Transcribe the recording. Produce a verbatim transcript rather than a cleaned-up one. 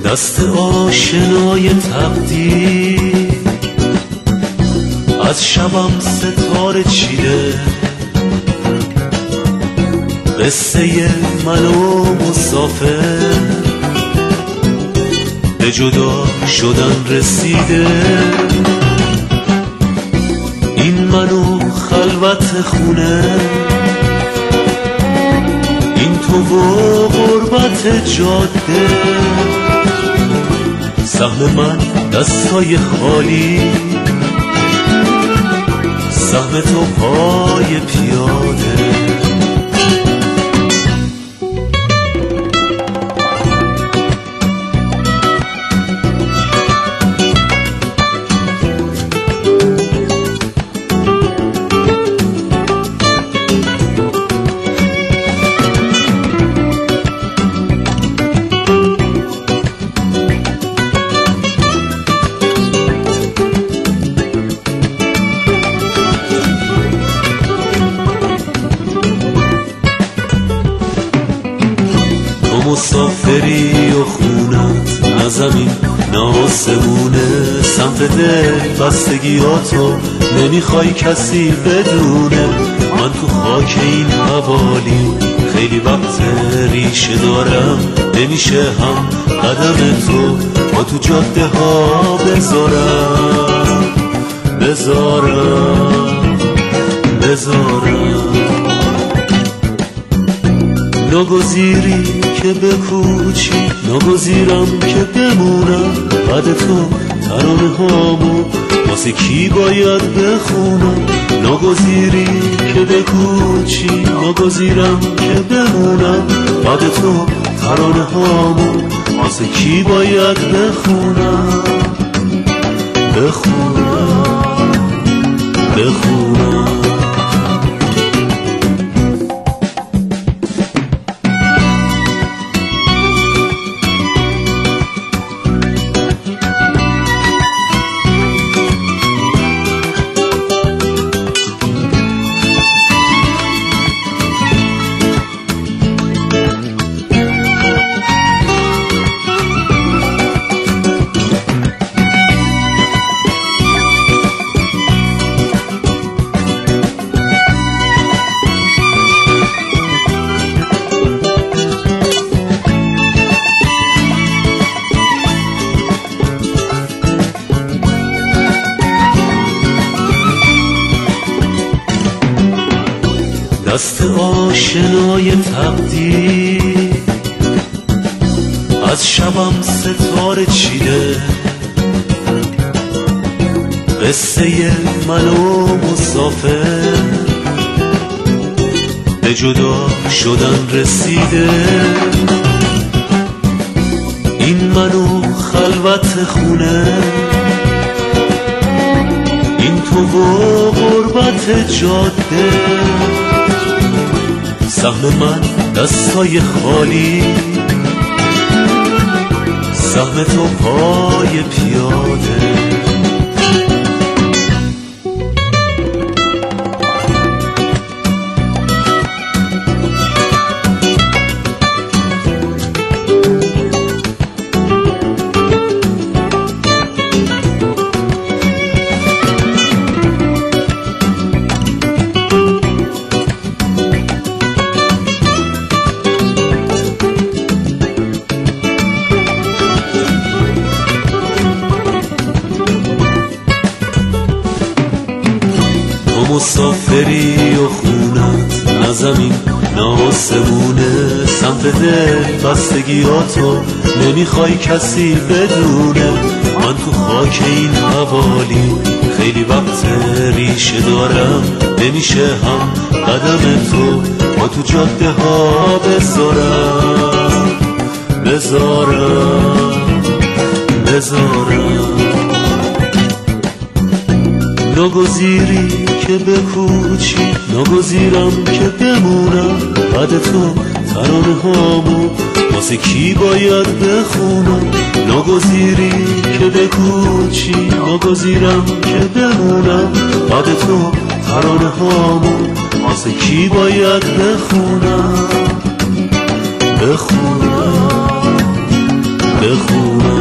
دست آشنای تقدیر از شبم ستاره چیده، قصه من و مسافر به جدا شدن رسیده. این من و خلوت خونه، این تو و غربت جاده، سهم من دستای خالی، سهم تو پای پیاده. مسافری و خونت نه زمین نه آسمونه، سمت دل بستگیاتو نمیخوای کسی بدونه. من تو خاک این حوالی خیلی وقت ریشه دارم، نمیشه هم قدم تو با تو جاده ها بذارم بذارم بذارم. ناگزیری که بکوچی، ناگزیرم که بمونم. بعد تو ترانه هامو واسه کی باید بخونم؟ ناگزیری که بکوچی، ناگزیرم که بمونم. بعد تو ترانه هامو واسه کی باید بخونم؟ بخونم بخونم. دست آشنای تقدیر از شبم ستاره چیده، قصه من و مسافر به جدا شدن رسیده. این من و خلوت خونه، این تو و غربت جاده، سهم من دستای خالی، سهم تو پای پیاده. مسافری و خونت نه زمین نه آسمونه، سمت دل بستگیاتو نمیخوای کسی بدونه. من تو خاک این حوالی خیلی وقت ریشه دارم، نمیشه هم قدم تو با تو جاده ها بذارم بذارم بذارم. ناگزیری که بکوچی، ناگزیرم که بمونم. بعد تو ترانه هامو واسه کی باید بخونم؟ ناگزیری که بکوچی، ناگزیرم که بمونم. بعد تو ترانه هامو واسه کی باید بخونم؟ بخونم بخونم.